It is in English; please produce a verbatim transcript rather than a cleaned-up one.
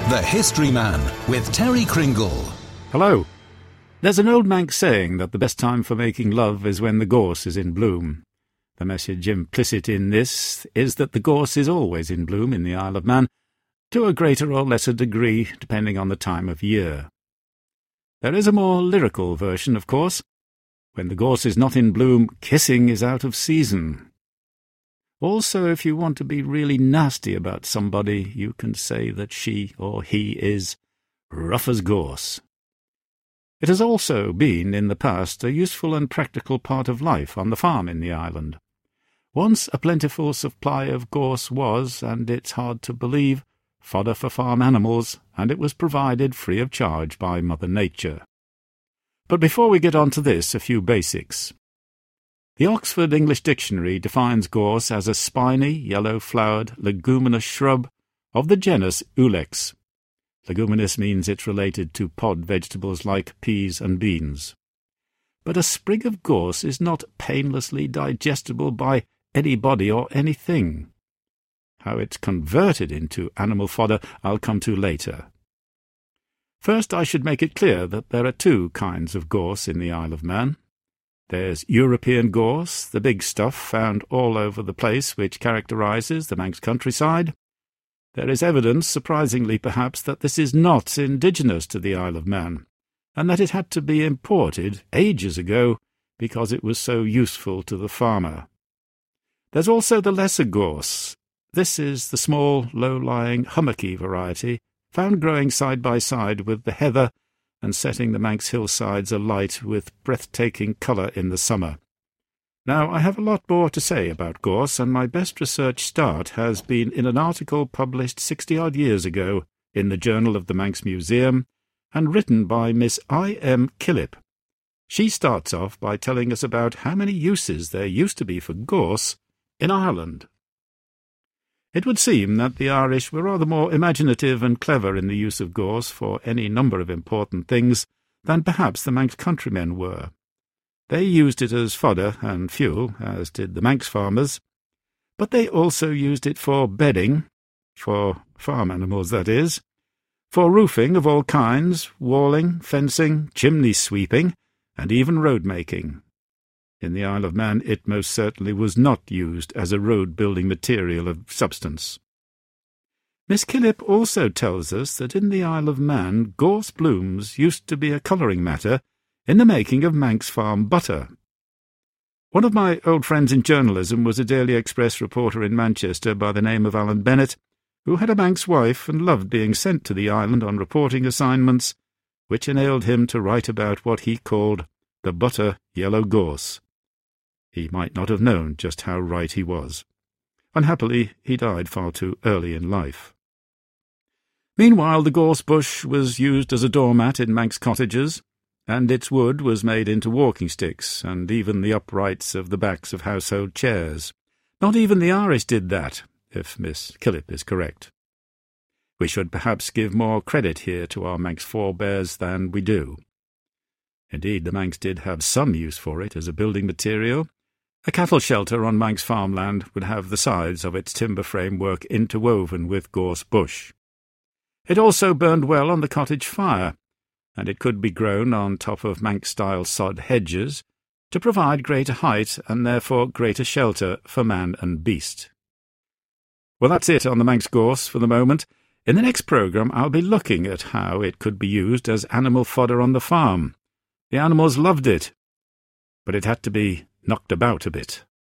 The History Man with Terry Kringle. Hello. There's an old Manx saying that the best time for making love is when the gorse is in bloom. The message implicit in this is that the gorse is always in bloom in the Isle of Man, to a greater or lesser degree, depending on the time of year. There is a more lyrical version, of course. When the gorse is not in bloom, kissing is out of season. Also, if you want to be really nasty about somebody, you can say that she or he is rough as gorse. It has also been, in the past, a useful and practical part of life on the farm in the island. Once a plentiful supply of gorse was, and it's hard to believe, fodder for farm animals, and it was provided free of charge by Mother Nature. But before we get on to this, a few basics. The Oxford English Dictionary defines gorse as a spiny, yellow-flowered, leguminous shrub of the genus Ulex. Leguminous means it's related to pod vegetables like peas and beans. But a sprig of gorse is not painlessly digestible by anybody or anything. How it's converted into animal fodder I'll come to later. First, I should make it clear that there are two kinds of gorse in the Isle of Man. There's European gorse, the big stuff found all over the place which characterises the Manx countryside. There is evidence, surprisingly perhaps, that this is not indigenous to the Isle of Man, and that it had to be imported ages ago because it was so useful to the farmer. There's also the lesser gorse. This is the small, low-lying, hummocky variety, found growing side by side with the heather and setting the Manx hillsides alight with breathtaking colour in the summer. Now, I have a lot more to say about gorse, and my best research start has been in an article published sixty-odd years ago in the Journal of the Manx Museum, and written by Miss I M Killip. She starts off by telling us about how many uses there used to be for gorse in Ireland. It would seem that the Irish were rather more imaginative and clever in the use of gorse for any number of important things than perhaps the Manx countrymen were. They used it as fodder and fuel, as did the Manx farmers, but they also used it for bedding, for farm animals that is, for roofing of all kinds, walling, fencing, chimney sweeping, and even road-making. In the Isle of Man it most certainly was not used as a road-building material of substance. Miss Killip also tells us that in the Isle of Man gorse blooms used to be a colouring matter in the making of Manx farm butter. One of my old friends in journalism was a Daily Express reporter in Manchester by the name of Alan Bennett, who had a Manx wife and loved being sent to the island on reporting assignments, which enabled him to write about what he called the butter yellow gorse. He might not have known just how right he was. Unhappily, he died far too early in life. Meanwhile, the gorse bush was used as a doormat in Manx cottages, and its wood was made into walking sticks, and even the uprights of the backs of household chairs. Not even the Irish did that, if Miss Killip is correct. We should perhaps give more credit here to our Manx forebears than we do. Indeed, the Manx did have some use for it as a building material. A cattle shelter on Manx farmland would have the sides of its timber framework interwoven with gorse bush. It also burned well on the cottage fire, and it could be grown on top of Manx-style sod hedges to provide greater height and therefore greater shelter for man and beast. Well, that's it on the Manx gorse for the moment. In the next programme I'll be looking at how it could be used as animal fodder on the farm. The animals loved it, but it had to be knocked about a bit.